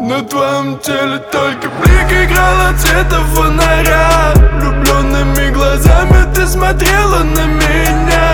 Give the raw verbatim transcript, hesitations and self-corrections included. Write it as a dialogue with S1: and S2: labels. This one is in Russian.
S1: На твоем теле только блик играл от света фонаря. Влюбленными глазами ты смотрела на меня.